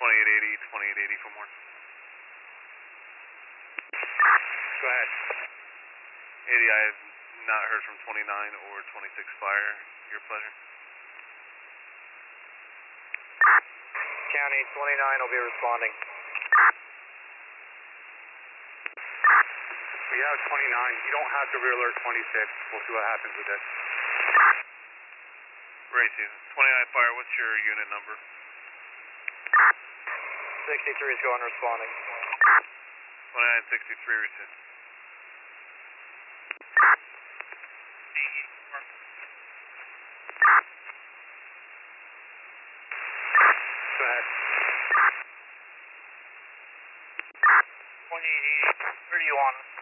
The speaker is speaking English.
2880 for more. Go ahead. 80, I have not heard from 29 or 26 Fire. Your pleasure. County 29 will be responding. We have 29. You don't have to re-alert 26. We'll see what happens with this. Right, Susan. 29 Fire, what's your unit number? 63 is going responding. 2963, receive. Go ahead. 2880, where do you want us?